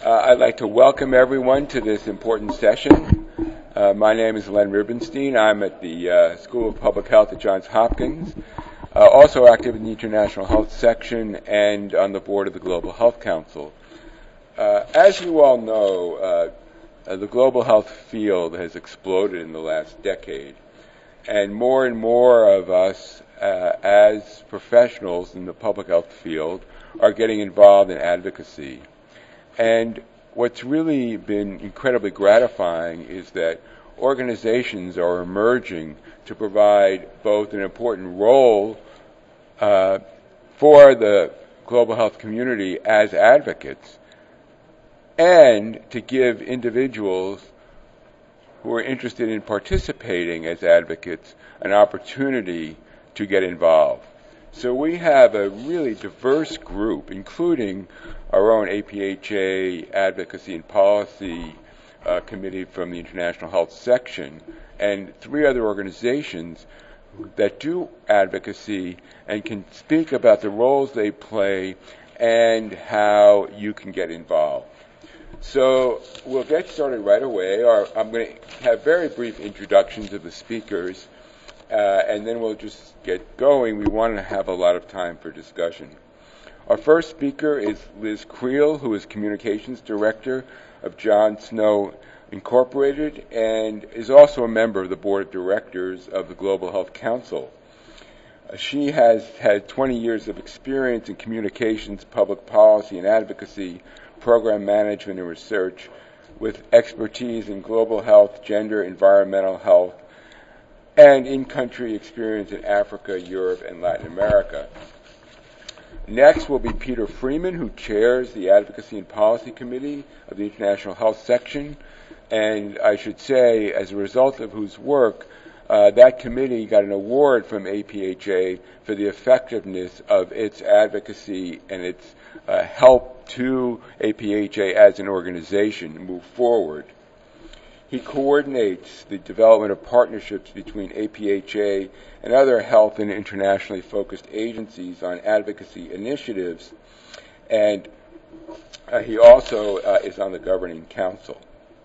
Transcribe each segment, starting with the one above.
I'd like to welcome everyone to this important session. My name is Len Rubenstein. I'm at the School of Public Health at Johns Hopkins, also active in the International Health Section and on the board of the Global Health Council. As you all know, the global health field has exploded in the last decade, and more of us as professionals in the public health field are getting involved in advocacy. And what's really been incredibly gratifying is that organizations are emerging to provide both an important role for the global health community as advocates and to give individuals who are interested in participating as advocates an opportunity to get involved. So we have a really diverse group, including our own APHA Advocacy and Policy Committee from the International Health Section, and 3 other organizations that do advocacy and can speak about the roles they play and how you can get involved. So we'll get started right away. I'm going to have very brief introductions of the speakers, and then we'll just get going. We want to have a lot of time for discussion. Our first speaker is Liz Creel, who is Communications Director of John Snow Incorporated and is also a member of the Board of Directors of the Global Health Council. She has had 20 years of experience in communications, public policy, and advocacy, program management, and research, with expertise in global health, gender, environmental health, and in-country experience in Africa, Europe, and Latin America. Next will be Peter Freeman, who chairs the Advocacy and Policy Committee of the International Health Section. And I should say, as a result of whose work, that committee got an award from APHA for the effectiveness of its advocacy and its help to APHA as an organization to move forward. He coordinates the development of partnerships between APHA and other health and internationally focused agencies on advocacy initiatives, and he also is on the governing council.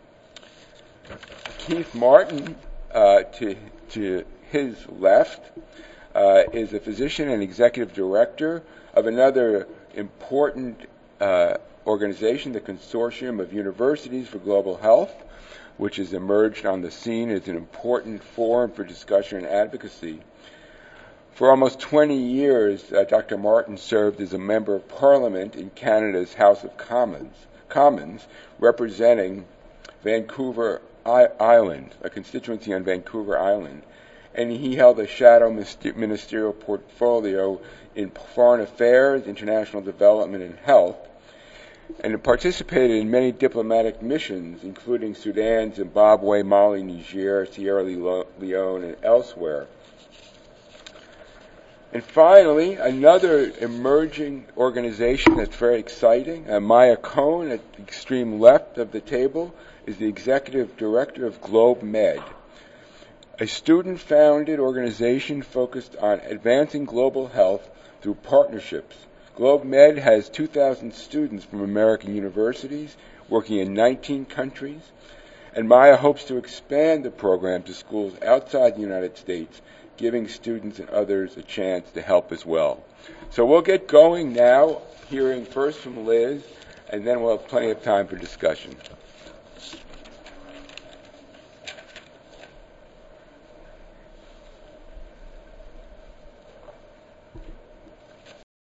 Keith Martin, to his left, is a physician and executive director of another important organization, the Consortium of Universities for Global Health, which has emerged on the scene as an important forum for discussion and advocacy. For almost 20 years, Dr. Martin served as a member of Parliament in Canada's House of Commons, representing Vancouver Island, a constituency on Vancouver Island, and he held a shadow ministerial portfolio in foreign affairs, international development, and health, and participated in many diplomatic missions, including Sudan, Zimbabwe, Mali, Niger, Sierra Leone, and elsewhere. And finally, another emerging organization that's very exciting, Maya Cohn at the extreme left of the table, is the executive director of GlobeMed, a student-founded organization focused on advancing global health through partnerships. GlobeMed has 2,000 students from American universities working in 19 countries, and Maya hopes to expand the program to schools outside the United States, giving students and others a chance to help as well. So we'll get going now, hearing first from Liz, and then we'll have plenty of time for discussion.